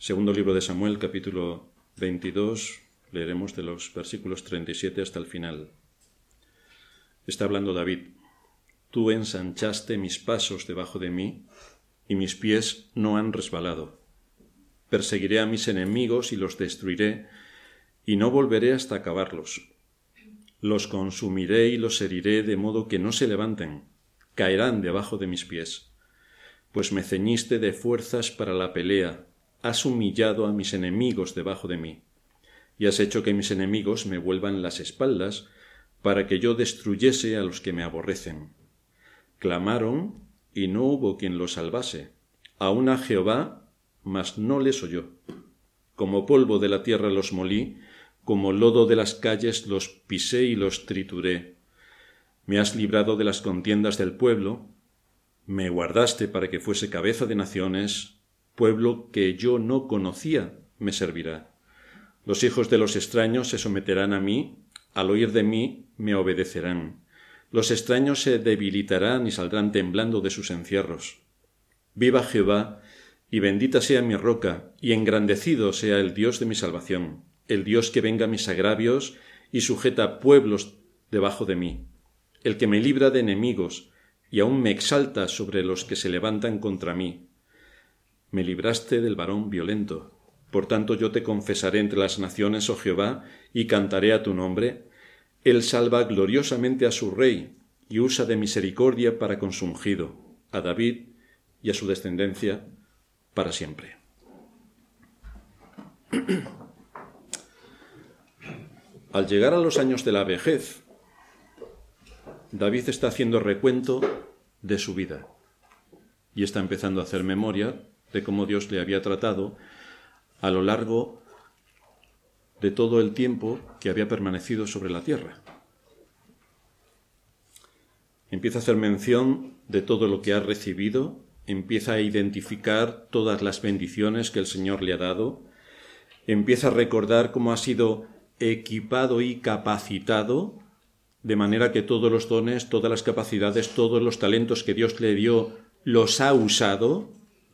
Segundo libro de Samuel, capítulo 22, leeremos de los versículos 37 hasta el final. Está hablando David. Tú ensanchaste mis pasos debajo de mí, y mis pies no han resbalado. Perseguiré a mis enemigos y los destruiré, y no volveré hasta acabarlos. Los consumiré y los heriré de modo que no se levanten, caerán debajo de mis pies. Pues me ceñiste de fuerzas para la pelea, has humillado a mis enemigos debajo de mí, y has hecho que mis enemigos me vuelvan las espaldas, para que yo destruyese a los que me aborrecen. Clamaron, y no hubo quien los salvase, aun a Jehová, mas no les oyó. Como polvo de la tierra los molí, como lodo de las calles los pisé y los trituré. Me has librado de las contiendas del pueblo, me guardaste para que fuese cabeza de naciones, pueblo que yo no conocía me servirá. Los hijos de los extraños se someterán a mí, al oír de mí me obedecerán. Los extraños se debilitarán y saldrán temblando de sus encierros. Viva Jehová, y bendita sea mi roca, y engrandecido sea el Dios de mi salvación, el Dios que venga mis agravios y sujeta pueblos debajo de mí, el que me libra de enemigos, y aún me exalta sobre los que se levantan contra mí. Me libraste del varón violento. Por tanto yo te confesaré entre las naciones, oh Jehová, y cantaré a tu nombre. Él salva gloriosamente a su rey, y usa de misericordia para con su ungido, a David y a su descendencia para siempre. Al llegar a los años de la vejez, David está haciendo recuento de su vida y está empezando a hacer memoria de cómo Dios le había tratado a lo largo de todo el tiempo que había permanecido sobre la tierra. Empieza a hacer mención de todo lo que ha recibido, empieza a identificar todas las bendiciones que el Señor le ha dado, empieza a recordar cómo ha sido equipado y capacitado, de manera que todos los dones, todas las capacidades, todos los talentos que Dios le dio, los ha usado.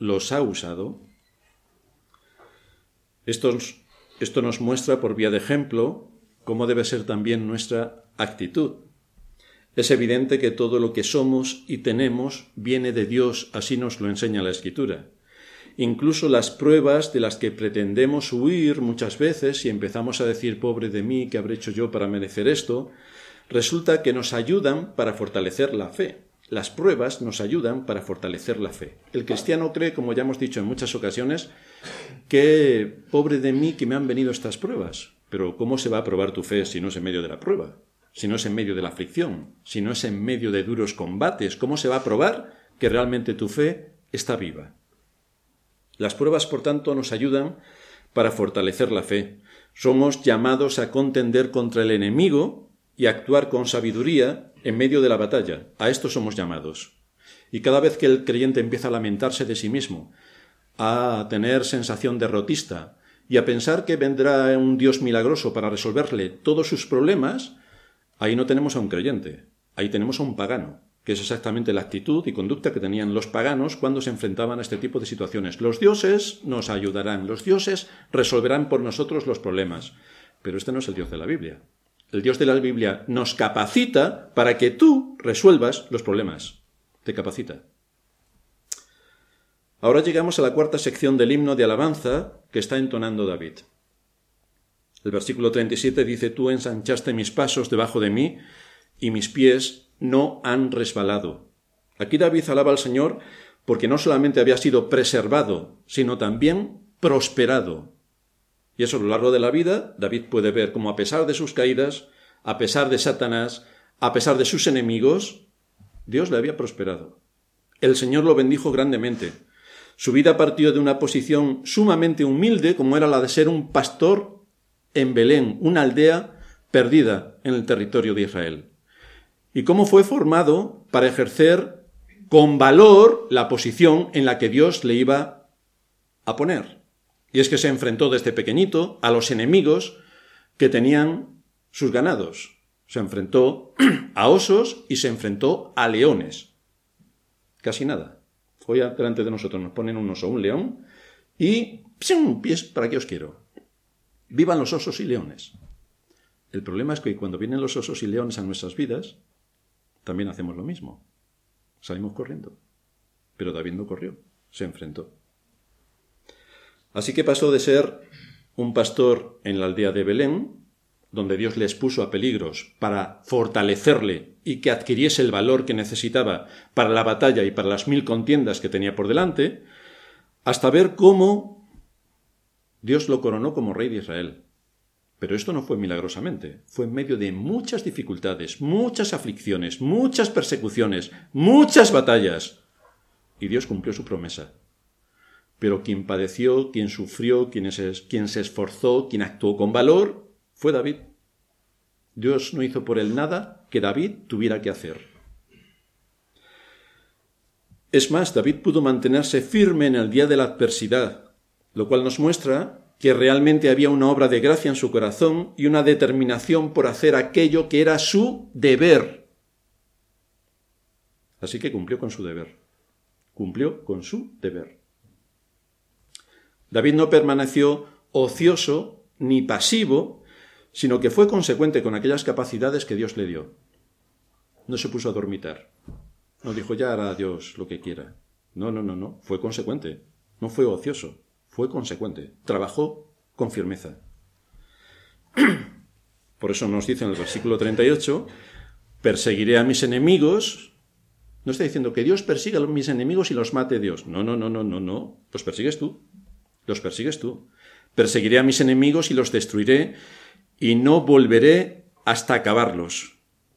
Esto nos muestra por vía de ejemplo cómo debe ser también nuestra actitud. Es evidente que todo lo que somos y tenemos viene de Dios, así nos lo enseña la Escritura. Incluso las pruebas de las que pretendemos huir muchas veces y empezamos a decir, pobre de mí, ¿qué habré hecho yo para merecer esto?, resulta que nos ayudan para fortalecer la fe. Las pruebas nos ayudan para fortalecer la fe. El cristiano cree, como ya hemos dicho en muchas ocasiones, que pobre de mí que me han venido estas pruebas. Pero ¿cómo se va a probar tu fe si no es en medio de la prueba? Si no es en medio de la aflicción, si no es en medio de duros combates, ¿cómo se va a probar que realmente tu fe está viva? Las pruebas, por tanto, nos ayudan para fortalecer la fe. Somos llamados a contender contra el enemigo y actuar con sabiduría en medio de la batalla. A esto somos llamados. Y cada vez que el creyente empieza a lamentarse de sí mismo, a tener sensación derrotista y a pensar que vendrá un Dios milagroso para resolverle todos sus problemas, ahí no tenemos a un creyente, ahí tenemos a un pagano, que es exactamente la actitud y conducta que tenían los paganos cuando se enfrentaban a este tipo de situaciones. Los dioses nos ayudarán, los dioses resolverán por nosotros los problemas, pero este no es el Dios de la Biblia. El Dios de la Biblia nos capacita para que tú resuelvas los problemas. Te capacita. Ahora llegamos a la cuarta sección del himno de alabanza que está entonando David. El versículo 37 dice, tú ensanchaste mis pasos debajo de mí y mis pies no han resbalado. Aquí David alaba al Señor porque no solamente había sido preservado, sino también prosperado. Y eso a lo largo de la vida, David puede ver cómo a pesar de sus caídas, a pesar de Satanás, a pesar de sus enemigos, Dios le había prosperado. El Señor lo bendijo grandemente. Su vida partió de una posición sumamente humilde, como era la de ser un pastor en Belén, una aldea perdida en el territorio de Israel. Y cómo fue formado para ejercer con valor la posición en la que Dios le iba a poner. Y es que se enfrentó desde pequeñito a los enemigos que tenían sus ganados. Se enfrentó a osos y se enfrentó a leones. Casi nada. Hoy delante de nosotros nos ponen un oso o un león y pies, ¿para qué os quiero? Vivan los osos y leones. El problema es que cuando vienen los osos y leones a nuestras vidas, también hacemos lo mismo. Salimos corriendo. Pero David no corrió, se enfrentó. Así que pasó de ser un pastor en la aldea de Belén, donde Dios le expuso a peligros para fortalecerle y que adquiriese el valor que necesitaba para la batalla y para las 1000 contiendas que tenía por delante, hasta ver cómo Dios lo coronó como rey de Israel. Pero esto no fue milagrosamente, fue en medio de muchas dificultades, muchas aflicciones, muchas persecuciones, muchas batallas. Y Dios cumplió su promesa. Pero quien padeció, quien sufrió, quien se esforzó, quien actuó con valor, fue David. Dios no hizo por él nada que David tuviera que hacer. Es más, David pudo mantenerse firme en el día de la adversidad, lo cual nos muestra que realmente había una obra de gracia en su corazón y una determinación por hacer aquello que era su deber. Así que cumplió con su deber. Cumplió con su deber. David no permaneció ocioso ni pasivo, sino que fue consecuente con aquellas capacidades que Dios le dio. No se puso a dormitar. No dijo, ya hará Dios lo que quiera. No. Fue consecuente. No fue ocioso. Fue consecuente. Trabajó con firmeza. Por eso nos dice en el versículo 38, perseguiré a mis enemigos. No está diciendo que Dios persiga a mis enemigos y los mate Dios. No. Los persigues tú. Los persigues tú. Perseguiré a mis enemigos y los destruiré y no volveré hasta acabarlos.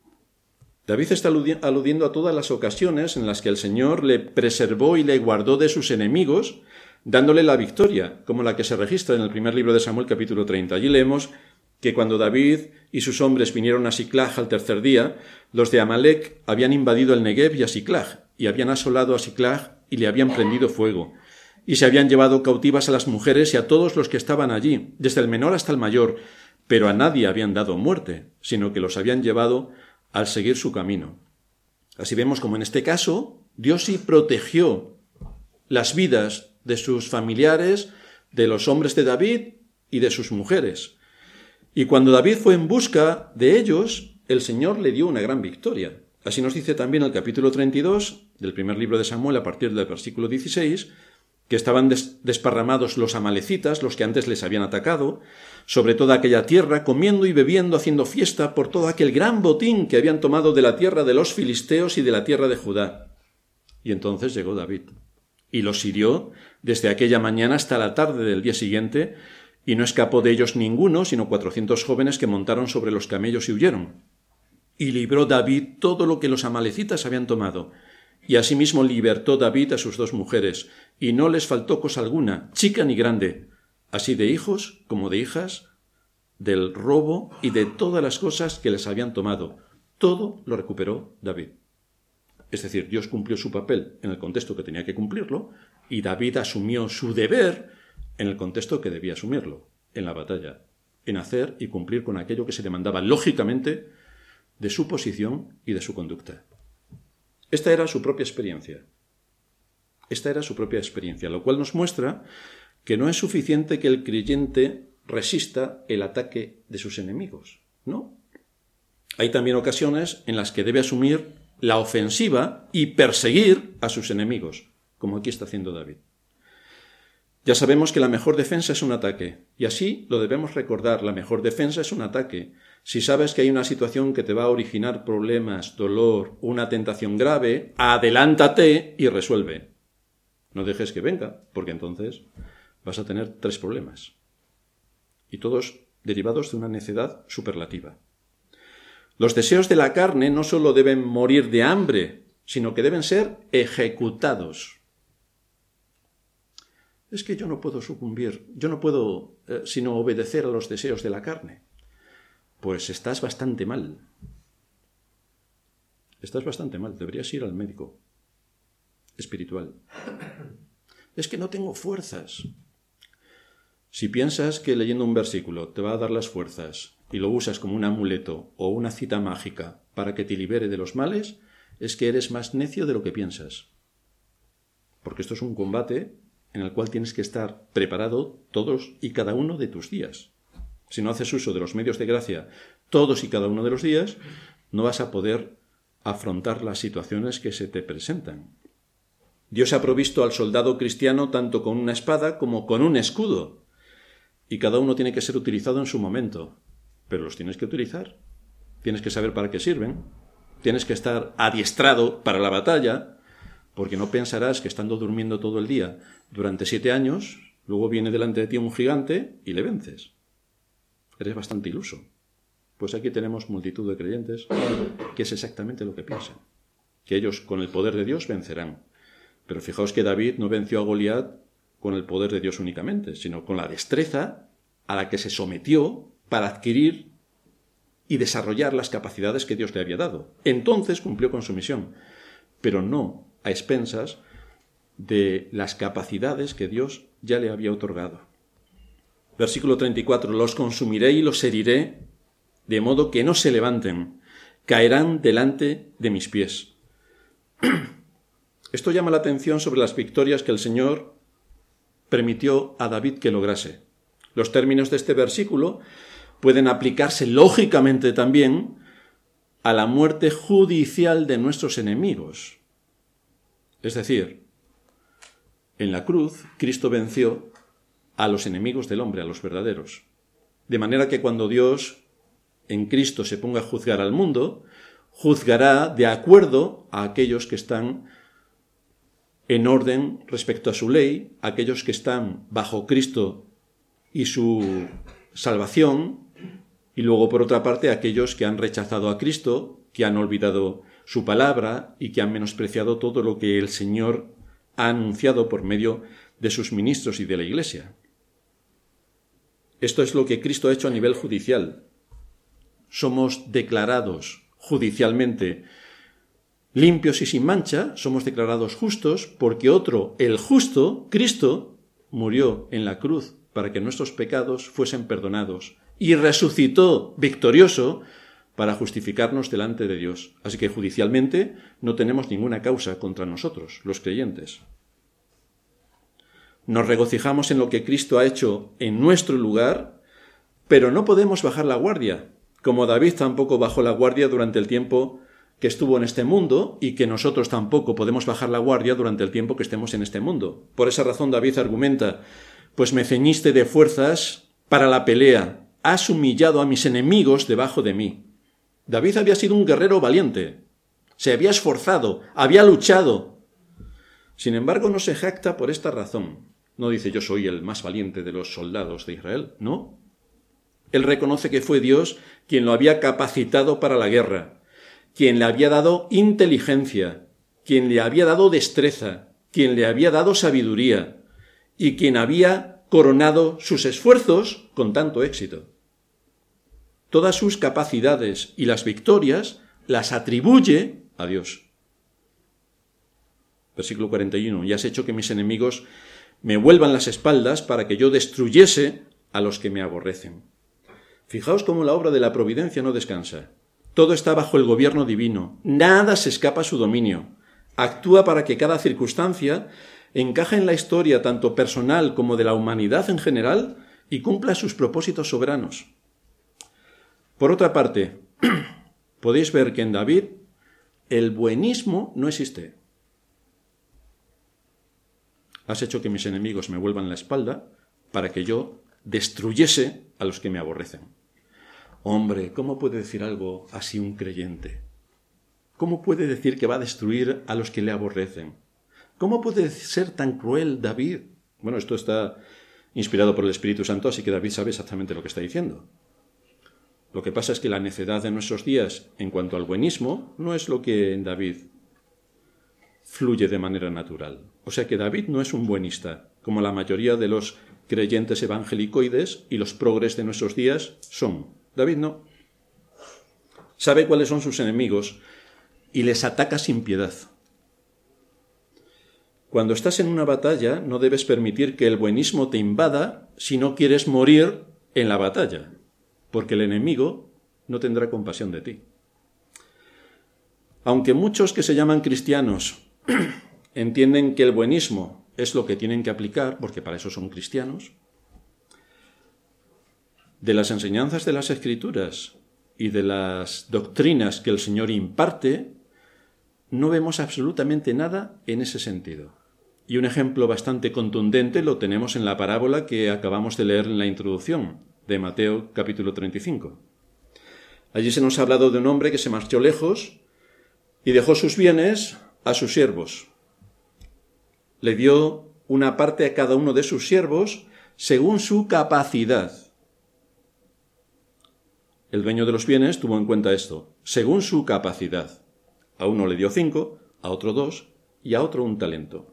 David está aludiendo a todas las ocasiones en las que el Señor le preservó y le guardó de sus enemigos, dándole la victoria, como la que se registra en el primer libro de Samuel, capítulo 30. Allí leemos que cuando David y sus hombres vinieron a Siclag al tercer día, los de Amalec habían invadido el Negev y a Siclag, y habían asolado a Siclag y le habían prendido fuego. Y se habían llevado cautivas a las mujeres y a todos los que estaban allí, desde el menor hasta el mayor, pero a nadie habían dado muerte, sino que los habían llevado al seguir su camino. Así vemos como en este caso Dios sí protegió las vidas de sus familiares, de los hombres de David y de sus mujeres. Y cuando David fue en busca de ellos, el Señor le dio una gran victoria. Así nos dice también el capítulo 32 del primer libro de Samuel, a partir del versículo 16, que estaban desparramados los amalecitas, los que antes les habían atacado, sobre toda aquella tierra, comiendo y bebiendo, haciendo fiesta por todo aquel gran botín que habían tomado de la tierra de los filisteos y de la tierra de Judá. Y entonces llegó David, y los hirió desde aquella mañana hasta la tarde del día siguiente, y no escapó de ellos ninguno, sino 400 jóvenes que montaron sobre los camellos y huyeron. Y libró David todo lo que los amalecitas habían tomado, y asimismo libertó David a sus 2 mujeres, y no les faltó cosa alguna, chica ni grande, así de hijos como de hijas, del robo y de todas las cosas que les habían tomado. Todo lo recuperó David. Es decir, Dios cumplió su papel en el contexto que tenía que cumplirlo, y David asumió su deber en el contexto que debía asumirlo, en la batalla, en hacer y cumplir con aquello que se demandaba lógicamente de su posición y de su conducta. Esta era su propia experiencia. Lo cual nos muestra que no es suficiente que el creyente resista el ataque de sus enemigos, ¿no? Hay también ocasiones en las que debe asumir la ofensiva y perseguir a sus enemigos, como aquí está haciendo David. Ya sabemos que la mejor defensa es un ataque, y así lo debemos recordar, la mejor defensa es un ataque. Si sabes que hay una situación que te va a originar problemas, dolor, una tentación grave, adelántate y resuelve. No dejes que venga, porque entonces vas a tener 3 problemas. Y todos derivados de una necedad superlativa. Los deseos de la carne no solo deben morir de hambre, sino que deben ser ejecutados. Es que yo no puedo sucumbir, yo no puedo sino obedecer a los deseos de la carne. Pues estás bastante mal. Deberías ir al médico espiritual. Es que no tengo fuerzas. Si piensas que leyendo un versículo te va a dar las fuerzas y lo usas como un amuleto o una cita mágica para que te libere de los males, es que eres más necio de lo que piensas. Porque esto es un combate en el cual tienes que estar preparado todos y cada uno de tus días. Si no haces uso de los medios de gracia todos y cada uno de los días, no vas a poder afrontar las situaciones que se te presentan. Dios ha provisto al soldado cristiano tanto con una espada como con un escudo, y cada uno tiene que ser utilizado en su momento, pero los tienes que utilizar. Tienes que saber para qué sirven, tienes que estar adiestrado para la batalla, porque no pensarás que estando durmiendo todo el día durante 7 años, luego viene delante de ti un gigante y le vences. Eres bastante iluso. Pues aquí tenemos multitud de creyentes que es exactamente lo que piensan, que ellos con el poder de Dios vencerán. Pero fijaos que David no venció a Goliat con el poder de Dios únicamente, sino con la destreza a la que se sometió para adquirir y desarrollar las capacidades que Dios le había dado. Entonces cumplió con su misión, pero no a expensas de las capacidades que Dios ya le había otorgado. Versículo 34, los consumiré y los heriré, de modo que no se levanten, caerán delante de mis pies. Esto llama la atención sobre las victorias que el Señor permitió a David que lograse. Los términos de este versículo pueden aplicarse lógicamente también a la muerte judicial de nuestros enemigos. Es decir, en la cruz Cristo venció a los enemigos del hombre, a los verdaderos. De manera que cuando Dios en Cristo se ponga a juzgar al mundo, juzgará de acuerdo a aquellos que están en orden respecto a su ley, aquellos que están bajo Cristo y su salvación, y luego, por otra parte, aquellos que han rechazado a Cristo, que han olvidado su palabra y que han menospreciado todo lo que el Señor ha anunciado por medio de sus ministros y de la Iglesia. Esto es lo que Cristo ha hecho a nivel judicial. Somos declarados judicialmente limpios y sin mancha, somos declarados justos, porque otro, el justo, Cristo, murió en la cruz para que nuestros pecados fuesen perdonados y resucitó victorioso para justificarnos delante de Dios. Así que judicialmente no tenemos ninguna causa contra nosotros, los creyentes. Nos regocijamos en lo que Cristo ha hecho en nuestro lugar, pero no podemos bajar la guardia, como David tampoco bajó la guardia durante el tiempo que estuvo en este mundo y que nosotros tampoco podemos bajar la guardia durante el tiempo que estemos en este mundo. Por esa razón David argumenta, pues me ceñiste de fuerzas para la pelea, has humillado a mis enemigos debajo de mí. David había sido un guerrero valiente, se había esforzado, había luchado. Sin embargo, no se jacta por esta razón. No dice yo soy el más valiente de los soldados de Israel, no. Él reconoce que fue Dios quien lo había capacitado para la guerra, quien le había dado inteligencia, quien le había dado destreza, quien le había dado sabiduría y quien había coronado sus esfuerzos con tanto éxito. Todas sus capacidades y las victorias las atribuye a Dios. Versículo 41. Y has hecho que mis enemigos me vuelvan las espaldas para que yo destruyese a los que me aborrecen. Fijaos cómo la obra de la providencia no descansa. Todo está bajo el gobierno divino. Nada se escapa a su dominio. Actúa para que cada circunstancia encaje en la historia tanto personal como de la humanidad en general y cumpla sus propósitos soberanos. Por otra parte, podéis ver que en David el buenismo no existe. Has hecho que mis enemigos me vuelvan la espalda para que yo destruyese a los que me aborrecen. Hombre, ¿cómo puede decir algo así un creyente? ¿Cómo puede decir que va a destruir a los que le aborrecen? ¿Cómo puede ser tan cruel David? Bueno, esto está inspirado por el Espíritu Santo, así que David sabe exactamente lo que está diciendo. Lo que pasa es que la necedad de nuestros días en cuanto al buenismo no es lo que en David fluye de manera natural. O sea que David no es un buenista, como la mayoría de los creyentes evangelicoides y los progres de nuestros días son. David no. Sabe cuáles son sus enemigos y les ataca sin piedad. Cuando estás en una batalla, no debes permitir que el buenismo te invada si no quieres morir en la batalla, porque el enemigo no tendrá compasión de ti. Aunque muchos que se llaman cristianos entienden que el buenismo es lo que tienen que aplicar, porque para eso son cristianos, de las enseñanzas de las Escrituras y de las doctrinas que el Señor imparte, no vemos absolutamente nada en ese sentido. Y un ejemplo bastante contundente lo tenemos en la parábola que acabamos de leer en la introducción de Mateo capítulo 35. Allí se nos ha hablado de un hombre que se marchó lejos y dejó sus bienes a sus siervos. Le dio una parte a cada uno de sus siervos según su capacidad. El dueño de los bienes tuvo en cuenta esto, según su capacidad. A uno le dio 5, a otro 2 y a otro 1 talento.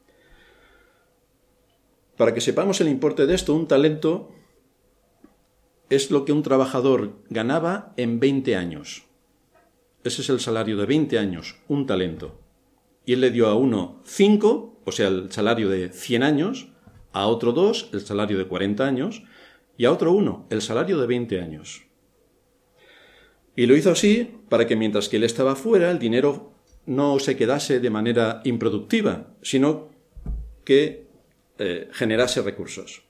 Para que sepamos el importe de esto, 1 talento es lo que un trabajador ganaba en 20 años. Ese es el salario de 20 años, 1 talento. Y él le dio a uno 5, o sea, el salario de 100 años, a otro 2, el salario de 40 años, y a otro 1, el salario de 20 años. Y lo hizo así para que mientras que él estaba fuera, el dinero no se quedase de manera improductiva, sino que generase recursos.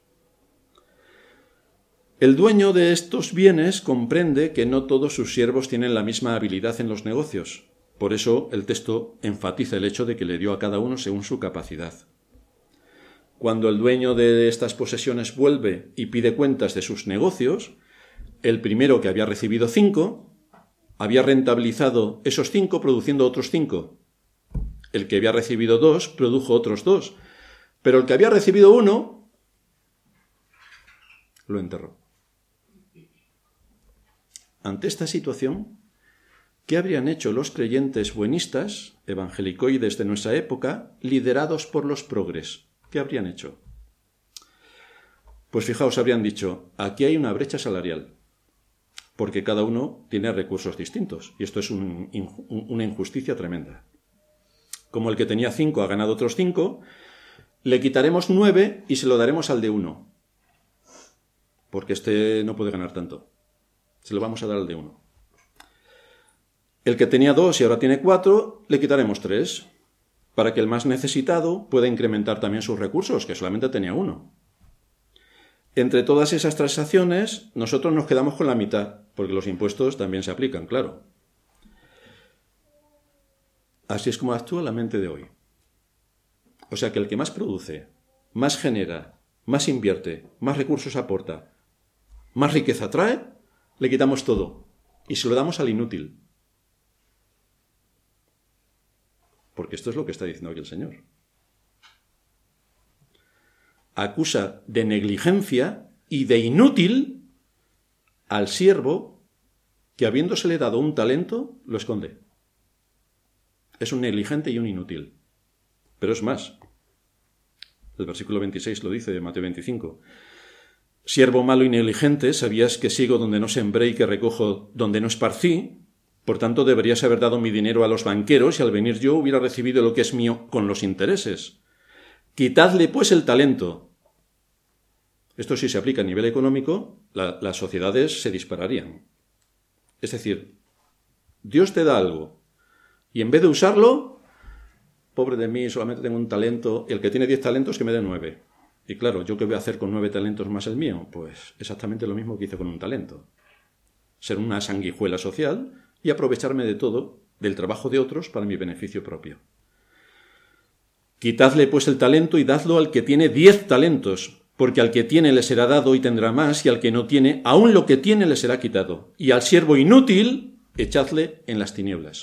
El dueño de estos bienes comprende que no todos sus siervos tienen la misma habilidad en los negocios. Por eso el texto enfatiza el hecho de que le dio a cada uno según su capacidad. Cuando el dueño de estas posesiones vuelve y pide cuentas de sus negocios, el primero que había recibido 5 había rentabilizado esos 5 produciendo otros 5. El que había recibido 2 produjo otros 2. Pero el que había recibido 1 lo enterró. Ante esta situación, ¿qué habrían hecho los creyentes buenistas, evangelicoides de nuestra época, liderados por los progres? ¿Qué habrían hecho? Pues fijaos, habrían dicho, aquí hay una brecha salarial, porque cada uno tiene recursos distintos, y esto es una injusticia tremenda. Como el que tenía 5 ha ganado otros 5, le quitaremos 9 y se lo daremos al de 1, porque este no puede ganar tanto. Se lo vamos a dar al de 1. El que tenía 2 y ahora tiene 4, le quitaremos 3, para que el más necesitado pueda incrementar también sus recursos, que solamente tenía 1. Entre todas esas transacciones, nosotros nos quedamos con la mitad, porque los impuestos también se aplican, claro. Así es como actúa la mente de hoy. O sea que el que más produce, más genera, más invierte, más recursos aporta, más riqueza trae, le quitamos todo y se lo damos al inútil. Porque esto es lo que está diciendo aquí el Señor. Acusa de negligencia y de inútil al siervo que, habiéndosele dado 1 talento, lo esconde. Es un negligente y un inútil. Pero es más. El versículo 26 lo dice de Mateo 25. Siervo malo y negligente, ¿sabías que sigo donde no sembré y que recojo donde no esparcí? Por tanto, deberías haber dado mi dinero a los banqueros y al venir yo hubiera recibido lo que es mío con los intereses. Quitadle pues el talento. Esto sí se aplica a nivel económico, las sociedades se dispararían. Es decir, Dios te da algo y en vez de usarlo, pobre de mí, solamente tengo 1 talento, y el que tiene 10 talentos que me dé 9. Y claro, ¿yo qué voy a hacer con 9 talentos más el mío? Pues exactamente lo mismo que hice con 1 talento. Ser una sanguijuela social y aprovecharme de todo, del trabajo de otros, para mi beneficio propio. Quitadle pues el talento y dadlo al que tiene 10 talentos, porque al que tiene le será dado y tendrá más, y al que no tiene, aún lo que tiene le será quitado. Y al siervo inútil, echadle en las tinieblas.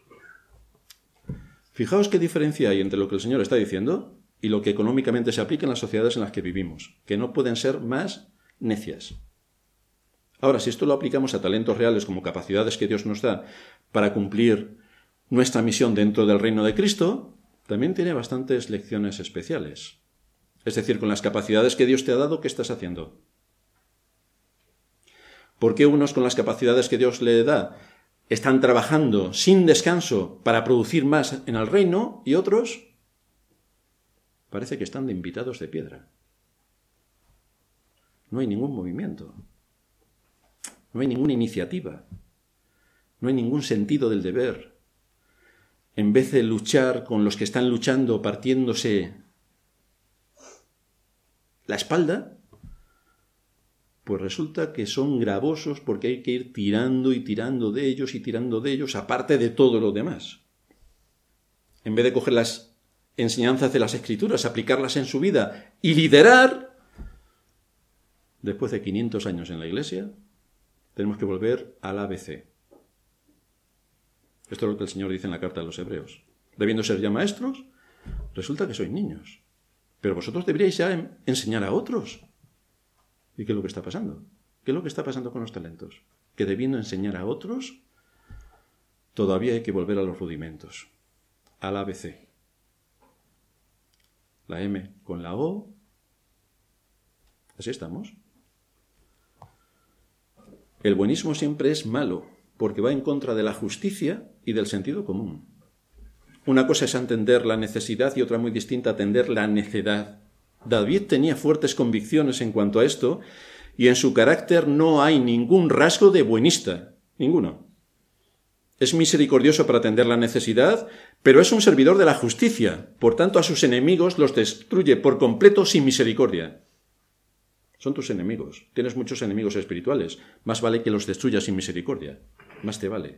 Fijaos qué diferencia hay entre lo que el Señor está diciendo y lo que económicamente se aplica en las sociedades en las que vivimos, que no pueden ser más necias. Ahora, si esto lo aplicamos a talentos reales como capacidades que Dios nos da para cumplir nuestra misión dentro del reino de Cristo, también tiene bastantes lecciones especiales. Es decir, con las capacidades que Dios te ha dado, ¿qué estás haciendo? ¿Por qué unos con las capacidades que Dios le da están trabajando sin descanso para producir más en el reino y otros parece que están de invitados de piedra? No hay ningún movimiento, no hay ninguna iniciativa, no hay ningún sentido del deber. En vez de luchar con los que están luchando, partiéndose la espalda, pues resulta que son gravosos porque hay que ir tirando y tirando de ellos y tirando de ellos, aparte de todo lo demás. En vez de coger las enseñanzas de las Escrituras, aplicarlas en su vida y liderar, después de 500 años en la Iglesia, tenemos que volver al ABC. Esto es lo que el Señor dice en la carta a los Hebreos. Debiendo ser ya maestros, resulta que sois niños. Pero vosotros deberíais ya enseñar a otros. ¿Y qué es lo que está pasando? ¿Qué es lo que está pasando con los talentos? Que debiendo enseñar a otros, todavía hay que volver a los rudimentos, al ABC. La M con la O. Así estamos. El buenismo siempre es malo, porque va en contra de la justicia y del sentido común. Una cosa es entender la necesidad y otra muy distinta atender la necedad. David tenía fuertes convicciones en cuanto a esto, y en su carácter no hay ningún rasgo de buenista, ninguno. Es misericordioso para atender la necesidad, pero es un servidor de la justicia, por tanto a sus enemigos los destruye por completo sin misericordia. Son tus enemigos, tienes muchos enemigos espirituales, más vale que los destruyas sin misericordia, más te vale.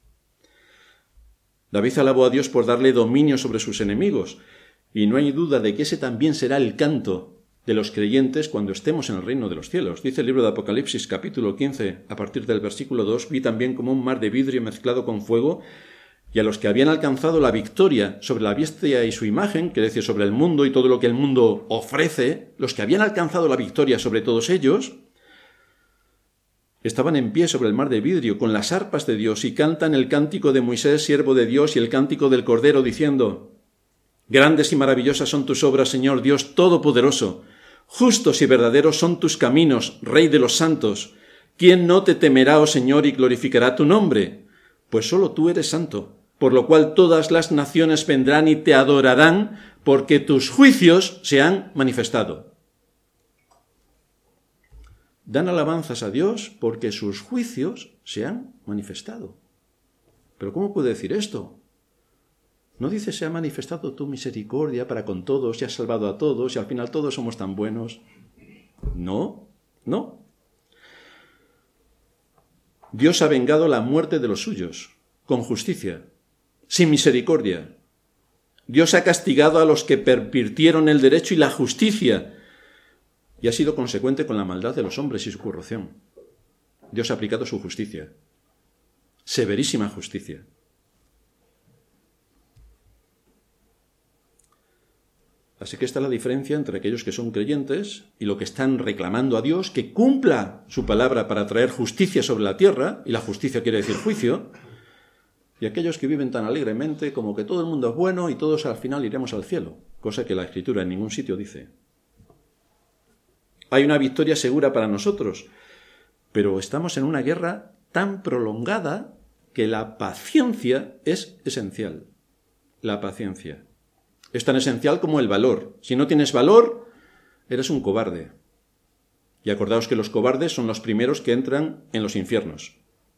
David alabó a Dios por darle dominio sobre sus enemigos, y no hay duda de que ese también será el canto de los creyentes cuando estemos en el reino de los cielos. Dice el libro de Apocalipsis, capítulo 15, a partir del versículo 2, vi también como un mar de vidrio mezclado con fuego, y a los que habían alcanzado la victoria sobre la bestia y su imagen, quiere decir sobre el mundo y todo lo que el mundo ofrece, los que habían alcanzado la victoria sobre todos ellos, estaban en pie sobre el mar de vidrio con las arpas de Dios y cantan el cántico de Moisés, siervo de Dios, y el cántico del Cordero, diciendo: Grandes y maravillosas son tus obras, Señor Dios Todopoderoso. Justos y verdaderos son tus caminos, Rey de los santos. ¿Quién no te temerá, oh Señor, y glorificará tu nombre? Pues solo tú eres santo, por lo cual todas las naciones vendrán y te adorarán, porque tus juicios se han manifestado. Dan alabanzas a Dios porque sus juicios se han manifestado. ¿Pero cómo puede decir esto? ¿No dice se ha manifestado tu misericordia para con todos y has salvado a todos y al final todos somos tan buenos? No, no. Dios ha vengado la muerte de los suyos, con justicia, sin misericordia. Dios ha castigado a los que pervirtieron el derecho y la justicia y ha sido consecuente con la maldad de los hombres y su corrupción. Dios ha aplicado su justicia, severísima justicia. Así que esta es la diferencia entre aquellos que son creyentes y lo que están reclamando a Dios, que cumpla su palabra para traer justicia sobre la tierra, y la justicia quiere decir juicio, y aquellos que viven tan alegremente como que todo el mundo es bueno y todos al final iremos al cielo, cosa que la Escritura en ningún sitio dice. Hay una victoria segura para nosotros, pero estamos en una guerra tan prolongada que la paciencia es esencial. La paciencia. Es tan esencial como el valor. Si no tienes valor, eres un cobarde. Y acordaos que los cobardes son los primeros que entran en los infiernos.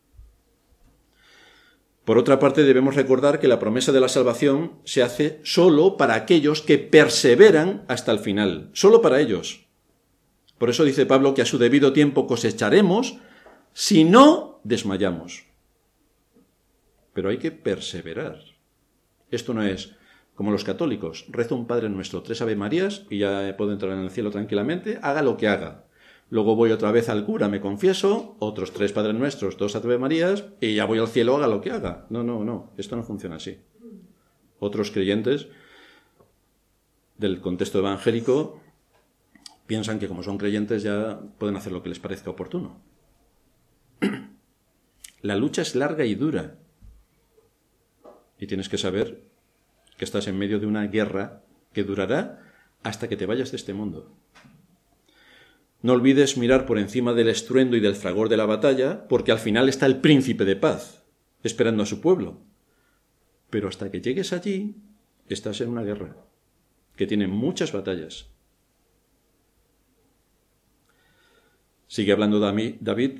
Por otra parte, debemos recordar que la promesa de la salvación se hace solo para aquellos que perseveran hasta el final. Solo para ellos. Por eso dice Pablo que a su debido tiempo cosecharemos si no desmayamos. Pero hay que perseverar. Esto no es como los católicos, rezo un Padre Nuestro, 3 Ave Marías y ya puedo entrar en el cielo tranquilamente, haga lo que haga. Luego voy otra vez al cura, me confieso, otros 3 Padres Nuestros, 2 Ave Marías y ya voy al cielo, haga lo que haga. No, esto no funciona así. Otros creyentes del contexto evangélico piensan que como son creyentes ya pueden hacer lo que les parezca oportuno. La lucha es larga y dura y tienes que saber que estás en medio de una guerra que durará hasta que te vayas de este mundo. No olvides mirar por encima del estruendo y del fragor de la batalla, porque al final está el príncipe de paz, esperando a su pueblo. Pero hasta que llegues allí, estás en una guerra, que tiene muchas batallas. Sigue hablando David,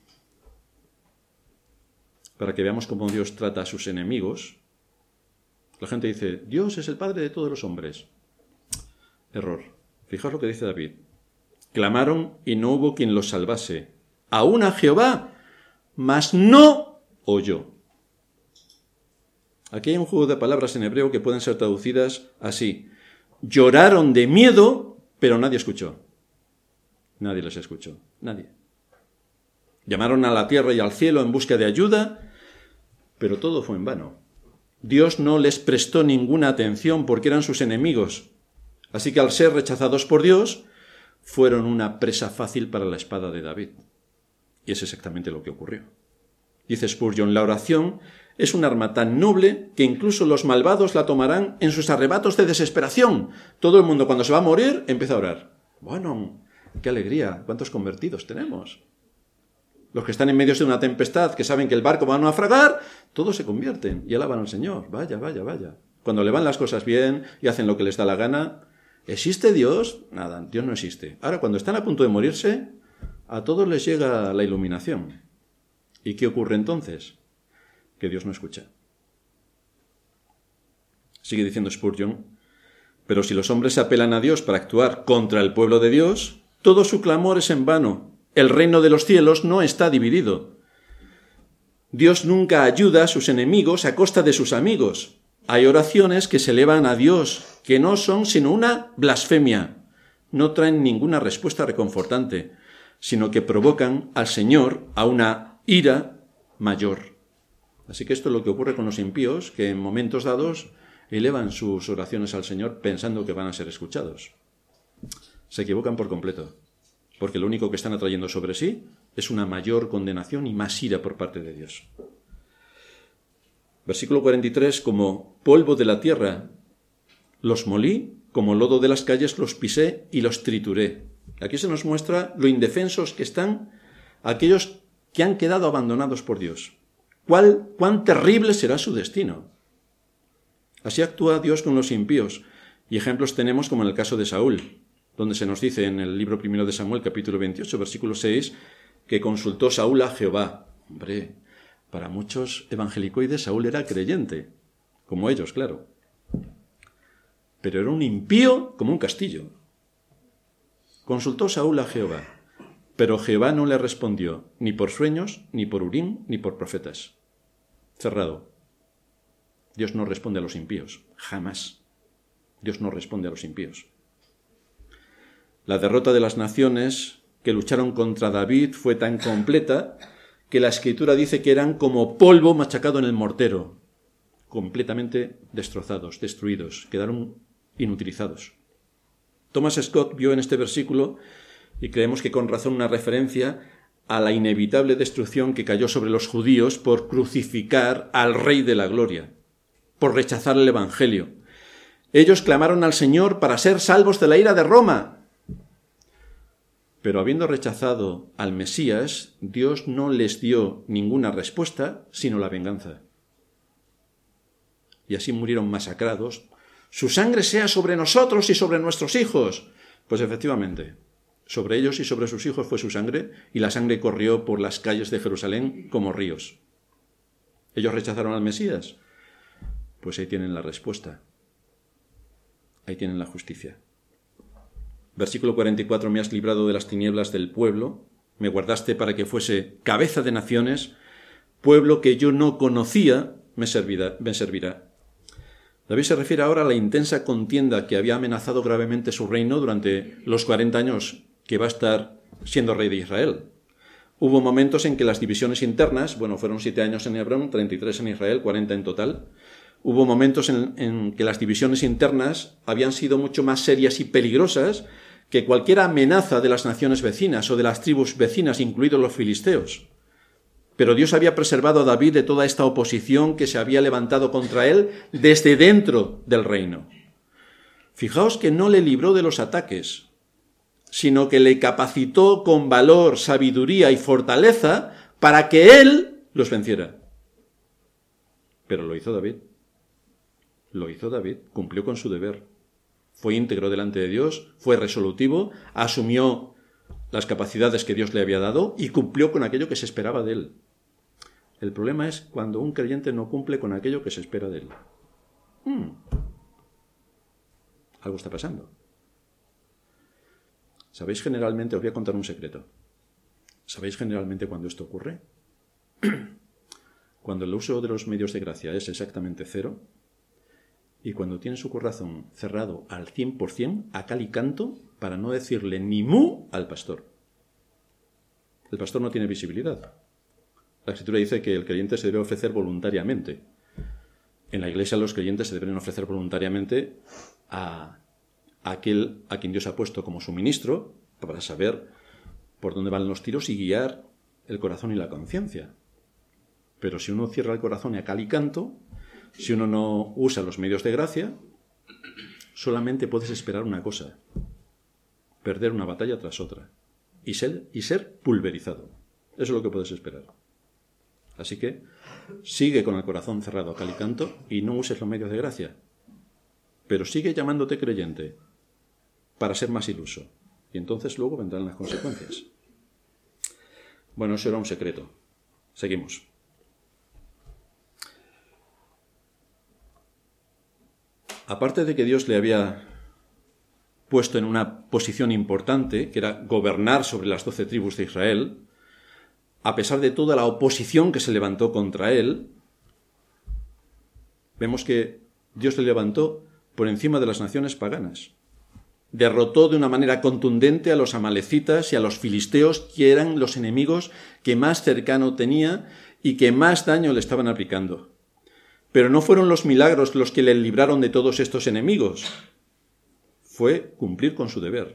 para que veamos cómo Dios trata a sus enemigos. La gente dice, Dios es el Padre de todos los hombres. Error. Fijaos lo que dice David. Clamaron y no hubo quien los salvase. Aún a Jehová, mas no oyó. Aquí hay un juego de palabras en hebreo que pueden ser traducidas así. Lloraron de miedo, pero nadie escuchó. Nadie les escuchó. Nadie. Llamaron a la tierra y al cielo en busca de ayuda, pero todo fue en vano. Dios no les prestó ninguna atención porque eran sus enemigos. Así que al ser rechazados por Dios, fueron una presa fácil para la espada de David. Y es exactamente lo que ocurrió. Dice Spurgeon, la oración es un arma tan noble que incluso los malvados la tomarán en sus arrebatos de desesperación. Todo el mundo cuando se va a morir empieza a orar. Bueno, qué alegría, cuántos convertidos tenemos. Los que están en medio de una tempestad, que saben que el barco va a naufragar, todos se convierten y alaban al Señor. Vaya, vaya, vaya. Cuando le van las cosas bien y hacen lo que les da la gana, ¿existe Dios? Nada, Dios no existe. Ahora, cuando están a punto de morirse, a todos les llega la iluminación. ¿Y qué ocurre entonces? Que Dios no escucha. Sigue diciendo Spurgeon, pero si los hombres se apelan a Dios para actuar contra el pueblo de Dios, todo su clamor es en vano. El reino de los cielos no está dividido. Dios nunca ayuda a sus enemigos a costa de sus amigos. Hay oraciones que se elevan a Dios, que no son sino una blasfemia. No traen ninguna respuesta reconfortante, sino que provocan al Señor a una ira mayor. Así que esto es lo que ocurre con los impíos, que en momentos dados elevan sus oraciones al Señor pensando que van a ser escuchados. Se equivocan por completo, porque lo único que están atrayendo sobre sí es una mayor condenación y más ira por parte de Dios. Versículo 43, como polvo de la tierra los molí, como lodo de las calles los pisé y los trituré. Aquí se nos muestra lo indefensos que están aquellos que han quedado abandonados por Dios. ¿Cuán terrible será su destino? Así actúa Dios con los impíos, y ejemplos tenemos como en el caso de Saúl, donde se nos dice en el libro primero de Samuel, capítulo 28, versículo 6, que consultó Saúl a Jehová. Hombre, para muchos evangelicoides Saúl era creyente, como ellos, claro. Pero era un impío como un castillo. Consultó Saúl a Jehová, pero Jehová no le respondió, ni por sueños, ni por Urim, ni por profetas. Cerrado. Dios no responde a los impíos, jamás. Dios no responde a los impíos. La derrota de las naciones que lucharon contra David fue tan completa que la Escritura dice que eran como polvo machacado en el mortero, completamente destrozados, destruidos, quedaron inutilizados. Thomas Scott vio en este versículo, y creemos que con razón, una referencia a la inevitable destrucción que cayó sobre los judíos por crucificar al Rey de la Gloria, por rechazar el Evangelio. Ellos clamaron al Señor para ser salvos de la ira de Roma. Pero habiendo rechazado al Mesías, Dios no les dio ninguna respuesta, sino la venganza. Y así murieron masacrados. Su sangre sea sobre nosotros y sobre nuestros hijos. Pues efectivamente, sobre ellos y sobre sus hijos fue su sangre, y la sangre corrió por las calles de Jerusalén como ríos. ¿Ellos rechazaron al Mesías? Pues ahí tienen la respuesta. Ahí tienen la justicia. Versículo 44, me has librado de las tinieblas del pueblo, me guardaste para que fuese cabeza de naciones, pueblo que yo no conocía, me servirá. David se refiere ahora a la intensa contienda que había amenazado gravemente su reino durante los 40 años que va a estar siendo rey de Israel. Hubo momentos en que las divisiones internas, fueron 7 años en Hebrón, 33 en Israel, 40 en total. Hubo momentos en que las divisiones internas habían sido mucho más serias y peligrosas que cualquier amenaza de las naciones vecinas o de las tribus vecinas, incluidos los filisteos. Pero Dios había preservado a David de toda esta oposición que se había levantado contra él desde dentro del reino. Fijaos que no le libró de los ataques, sino que le capacitó con valor, sabiduría y fortaleza para que él los venciera. Pero lo hizo David. Lo hizo David, cumplió con su deber. Fue íntegro delante de Dios, fue resolutivo, asumió las capacidades que Dios le había dado y cumplió con aquello que se esperaba de él. El problema es cuando un creyente no cumple con aquello que se espera de él. Algo está pasando. ¿Sabéis generalmente? Os voy a contar un secreto. ¿Sabéis generalmente cuándo esto ocurre? Cuando el uso de los medios de gracia es exactamente 0 y cuando tiene su corazón cerrado al 100%, a cal y canto, para no decirle ni mu al pastor. El pastor no tiene visibilidad. La Escritura dice que el creyente se debe ofrecer voluntariamente. En la Iglesia los creyentes se deben ofrecer voluntariamente a aquel a quien Dios ha puesto como su ministro para saber por dónde van los tiros y guiar el corazón y la conciencia. Pero si uno cierra el corazón a cal y canto, si uno no usa los medios de gracia, solamente puedes esperar una cosa: perder una batalla tras otra y ser pulverizado. Eso es lo que puedes esperar. Así que sigue con el corazón cerrado a cal y canto y no uses los medios de gracia. Pero sigue llamándote creyente para ser más iluso. Y entonces luego vendrán las consecuencias. Bueno, eso era un secreto. Seguimos. Aparte de que Dios le había puesto en una posición importante, que era gobernar sobre las 12 tribus de Israel, a pesar de toda la oposición que se levantó contra él, vemos que Dios le levantó por encima de las naciones paganas. Derrotó de una manera contundente a los amalecitas y a los filisteos, que eran los enemigos que más cercano tenía y que más daño le estaban aplicando. Pero no fueron los milagros los que le libraron de todos estos enemigos. Fue cumplir con su deber.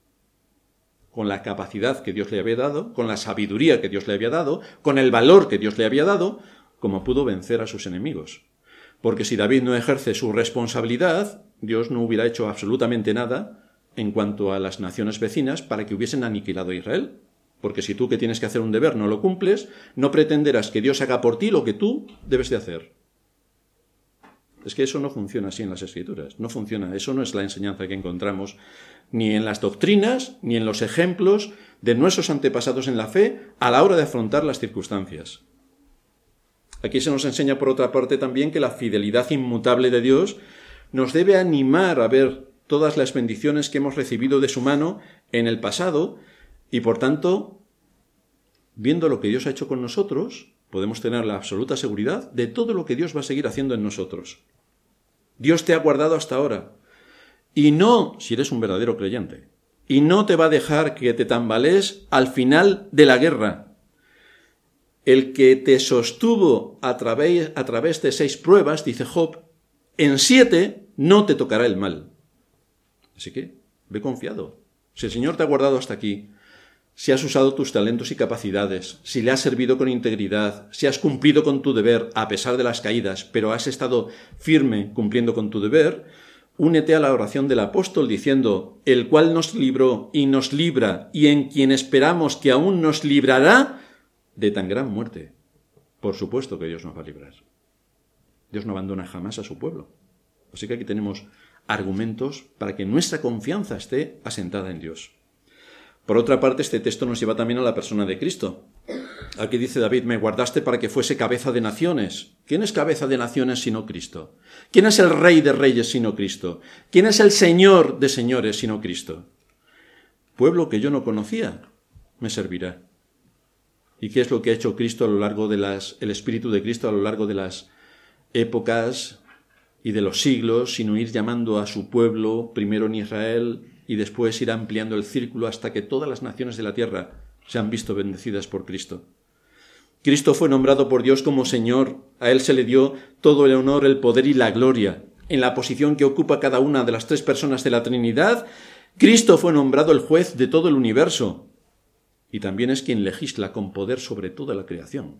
Con la capacidad que Dios le había dado, con la sabiduría que Dios le había dado, con el valor que Dios le había dado, como pudo vencer a sus enemigos. Porque si David no ejerce su responsabilidad, Dios no hubiera hecho absolutamente nada en cuanto a las naciones vecinas para que hubiesen aniquilado a Israel. Porque si tú que tienes que hacer un deber no lo cumples, no pretenderás que Dios haga por ti lo que tú debes de hacer. Es que eso no funciona así en las Escrituras. No funciona. Eso no es la enseñanza que encontramos ni en las doctrinas, ni en los ejemplos de nuestros antepasados en la fe a la hora de afrontar las circunstancias. Aquí se nos enseña, por otra parte, también que la fidelidad inmutable de Dios nos debe animar a ver todas las bendiciones que hemos recibido de su mano en el pasado y, por tanto, viendo lo que Dios ha hecho con nosotros, podemos tener la absoluta seguridad de todo lo que Dios va a seguir haciendo en nosotros. Dios te ha guardado hasta ahora. Y no, si eres un verdadero creyente, y no te va a dejar que te tambalees al final de la guerra. El que te sostuvo a través de 6 pruebas, dice Job, en 7 no te tocará el mal. Así que, ve confiado. Si el Señor te ha guardado hasta aquí, si has usado tus talentos y capacidades, si le has servido con integridad, si has cumplido con tu deber a pesar de las caídas, pero has estado firme cumpliendo con tu deber, únete a la oración del apóstol diciendo, el cual nos libró y nos libra y en quien esperamos que aún nos librará de tan gran muerte. Por supuesto que Dios nos va a librar. Dios no abandona jamás a su pueblo. Así que aquí tenemos argumentos para que nuestra confianza esté asentada en Dios. Por otra parte, este texto nos lleva también a la persona de Cristo. Aquí dice David, me guardaste para que fuese cabeza de naciones. ¿Quién es cabeza de naciones sino Cristo? ¿Quién es el Rey de reyes sino Cristo? ¿Quién es el Señor de señores sino Cristo? Pueblo que yo no conocía, me servirá. ¿Y qué es lo que ha hecho Cristo a lo largo de el Espíritu de Cristo a lo largo de las épocas y de los siglos, sino ir llamando a su pueblo, primero en Israel, y después ir ampliando el círculo hasta que todas las naciones de la tierra se han visto bendecidas por Cristo? Cristo fue nombrado por Dios como Señor. A Él se le dio todo el honor, el poder y la gloria. En la posición que ocupa cada una de las 3 personas de la Trinidad, Cristo fue nombrado el juez de todo el universo. Y también es quien legisla con poder sobre toda la creación.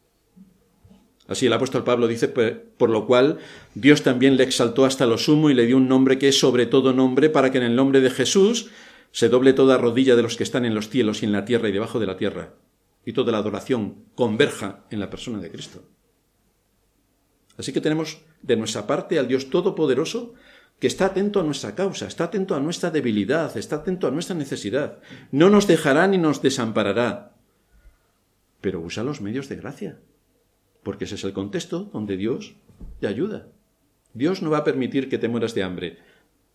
Así el apóstol Pablo dice, por lo cual Dios también le exaltó hasta lo sumo y le dio un nombre que es sobre todo nombre, para que en el nombre de Jesús se doble toda rodilla de los que están en los cielos y en la tierra y debajo de la tierra, y toda la adoración converja en la persona de Cristo. Así que tenemos de nuestra parte al Dios Todopoderoso que está atento a nuestra causa, está atento a nuestra debilidad, está atento a nuestra necesidad. No nos dejará ni nos desamparará, pero usa los medios de gracia. Porque ese es el contexto donde Dios te ayuda. Dios no va a permitir que te mueras de hambre,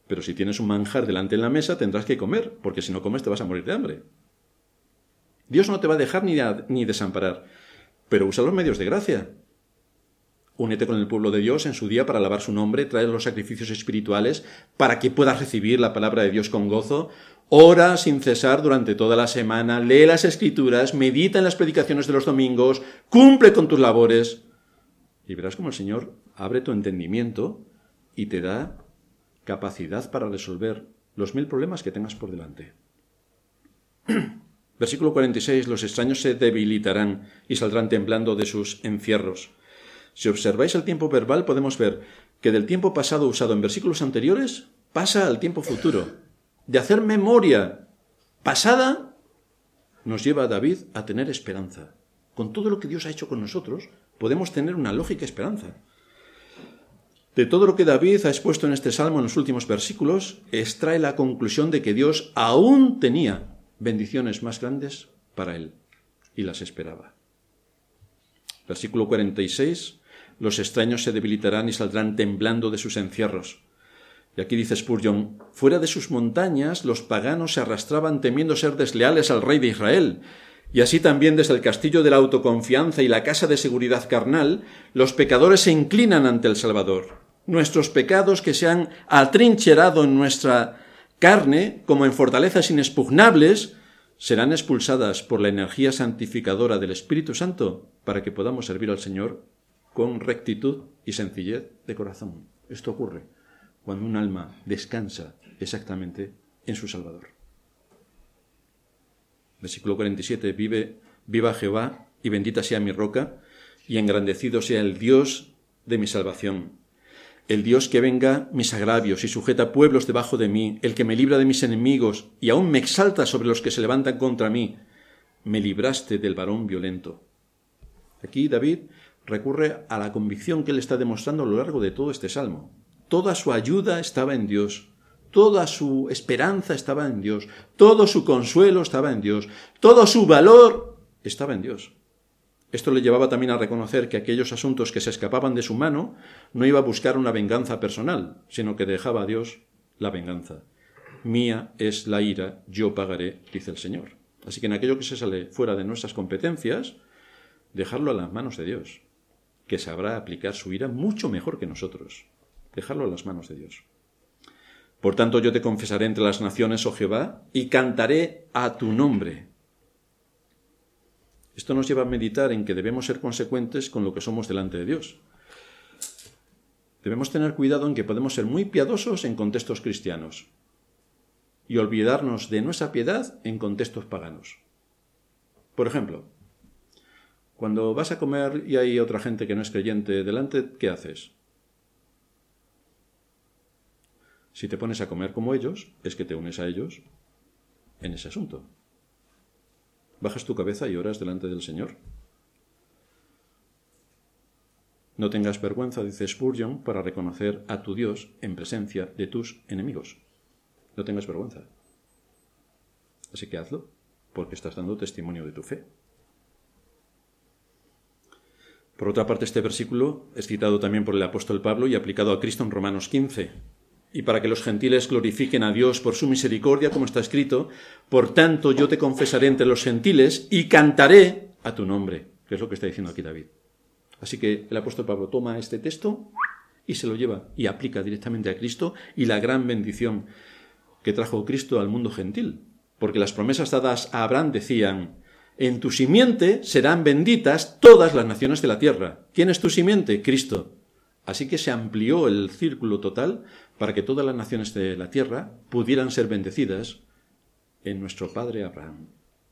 Pero si tienes un manjar delante en la mesa, tendrás que comer, porque si no comes te vas a morir de hambre. Dios no te va a dejar ni desamparar, pero usa los medios de gracia. Únete con el pueblo de Dios en su día para alabar su nombre, trae los sacrificios espirituales para que puedas recibir la palabra de Dios con gozo. Ora sin cesar durante toda la semana, lee las Escrituras, medita en las predicaciones de los domingos, cumple con tus labores. Y verás cómo el Señor abre tu entendimiento y te da capacidad para resolver los 1000 problemas que tengas por delante. Versículo 46. Los extraños se debilitarán y saldrán temblando de sus encierros. Si observáis el tiempo verbal, podemos ver que del tiempo pasado usado en versículos anteriores pasa al tiempo futuro. De hacer memoria pasada nos lleva a David a tener esperanza. Con todo lo que Dios ha hecho con nosotros, podemos tener una lógica esperanza. De todo lo que David ha expuesto en este salmo en los últimos versículos, extrae la conclusión de que Dios aún tenía bendiciones más grandes para él y las esperaba. Versículo 46. Los extraños se debilitarán y saldrán temblando de sus encierros. Y aquí dice Spurgeon, fuera de sus montañas los paganos se arrastraban temiendo ser desleales al rey de Israel. Y así también desde el castillo de la autoconfianza y la casa de seguridad carnal, los pecadores se inclinan ante el Salvador. Nuestros pecados que se han atrincherado en nuestra carne, como en fortalezas inexpugnables, serán expulsadas por la energía santificadora del Espíritu Santo para que podamos servir al Señor con rectitud y sencillez de corazón. Esto ocurre cuando un alma descansa exactamente en su Salvador. Versículo 47. Viva Jehová y bendita sea mi roca y engrandecido sea el Dios de mi salvación. El Dios que venga mis agravios y sujeta pueblos debajo de mí, el que me libra de mis enemigos y aún me exalta sobre los que se levantan contra mí. Me libraste del varón violento. Aquí David recurre a la convicción que él está demostrando a lo largo de todo este salmo. Toda su ayuda estaba en Dios, toda su esperanza estaba en Dios, todo su consuelo estaba en Dios, todo su valor estaba en Dios. Esto le llevaba también a reconocer que aquellos asuntos que se escapaban de su mano no iba a buscar una venganza personal, sino que dejaba a Dios la venganza. Mía es la ira, yo pagaré, dice el Señor. Así que en aquello que se sale fuera de nuestras competencias, dejarlo a las manos de Dios, que sabrá aplicar su ira mucho mejor que nosotros. Dejarlo a las manos de Dios. Por tanto, yo te confesaré entre las naciones, oh Jehová, y cantaré a tu nombre. Esto nos lleva a meditar en que debemos ser consecuentes con lo que somos delante de Dios. Debemos tener cuidado en que podemos ser muy piadosos en contextos cristianos y olvidarnos de nuestra piedad en contextos paganos. Por ejemplo, cuando vas a comer y hay otra gente que no es creyente delante, ¿qué haces? Si te pones a comer como ellos, es que te unes a ellos en ese asunto. Bajas tu cabeza y oras delante del Señor. No tengas vergüenza, dice Spurgeon, para reconocer a tu Dios en presencia de tus enemigos. No tengas vergüenza. Así que hazlo, porque estás dando testimonio de tu fe. Por otra parte, este versículo es citado también por el apóstol Pablo y aplicado a Cristo en Romanos 15. Y para que los gentiles glorifiquen a Dios por su misericordia, como está escrito, por tanto yo te confesaré entre los gentiles y cantaré a tu nombre, que es lo que está diciendo aquí David. Así que el apóstol Pablo toma este texto y se lo lleva y aplica directamente a Cristo y la gran bendición que trajo Cristo al mundo gentil. Porque las promesas dadas a Abraham decían, en tu simiente serán benditas todas las naciones de la tierra. ¿Quién es tu simiente? Cristo. Así que se amplió el círculo total para que todas las naciones de la tierra pudieran ser bendecidas en nuestro padre Abraham.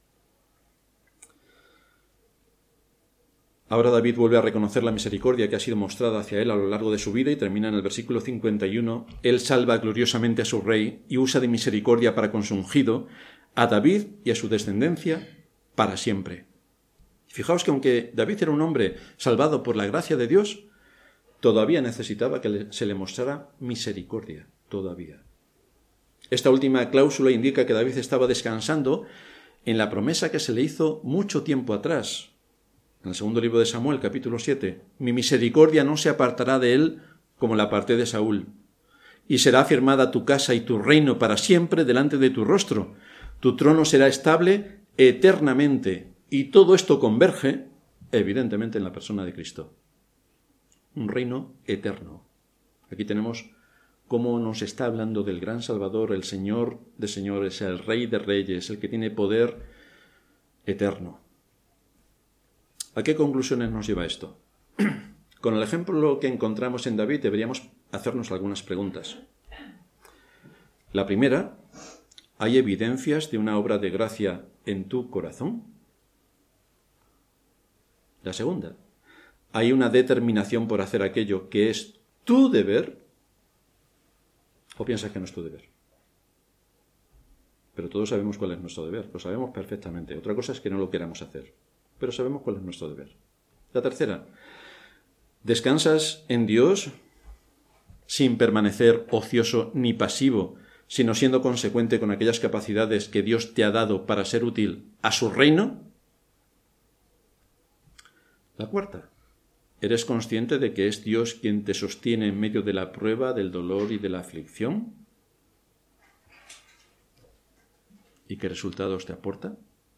Ahora David vuelve a reconocer la misericordia que ha sido mostrada hacia él a lo largo de su vida y termina en el versículo 51. Él salva gloriosamente a su rey y usa de misericordia para con su ungido, a David y a su descendencia para siempre. Fijaos que aunque David era un hombre salvado por la gracia de Dios, todavía necesitaba que se le mostrara misericordia, todavía. Esta última cláusula indica que David estaba descansando en la promesa que se le hizo mucho tiempo atrás. En el segundo libro de Samuel, capítulo 7, mi misericordia no se apartará de él como la aparté de Saúl, y será afirmada tu casa y tu reino para siempre delante de tu rostro. Tu trono será estable eternamente. Y todo esto converge, evidentemente, en la persona de Cristo. Un reino eterno. Aquí tenemos cómo nos está hablando del gran Salvador, el Señor de señores, el Rey de reyes, el que tiene poder eterno. ¿A qué conclusiones nos lleva esto? Con el ejemplo que encontramos en David deberíamos hacernos algunas preguntas. La primera, ¿hay evidencias de una obra de gracia en tu corazón? La segunda, ¿hay una determinación por hacer aquello que es tu deber? ¿O piensas que no es tu deber? Pero todos sabemos cuál es nuestro deber, lo sabemos perfectamente. Otra cosa es que no lo queramos hacer, pero sabemos cuál es nuestro deber. La tercera, ¿descansas en Dios sin permanecer ocioso ni pasivo, sino siendo consecuente con aquellas capacidades que Dios te ha dado para ser útil a su reino? La cuarta, ¿eres consciente de que es Dios quien te sostiene en medio de la prueba, del dolor y de la aflicción? ¿Y qué resultados te aporta?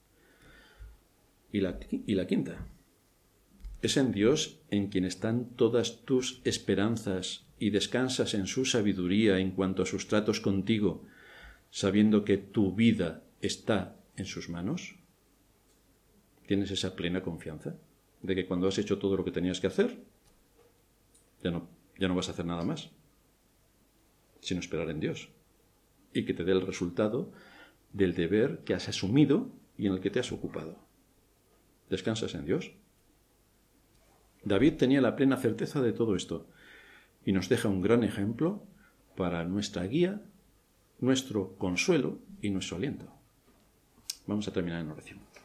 Y la quinta, ¿es en Dios en quien están todas tus esperanzas y descansas en su sabiduría en cuanto a sus tratos contigo, sabiendo que tu vida está en sus manos? ¿Tienes esa plena confianza de que cuando has hecho todo lo que tenías que hacer, ya no vas a hacer nada más, sino esperar en Dios y que te dé el resultado del deber que has asumido y en el que te has ocupado? ¿Descansas en Dios? David tenía la plena certeza de todo esto y nos deja un gran ejemplo para nuestra guía, nuestro consuelo y nuestro aliento. Vamos a terminar en oración.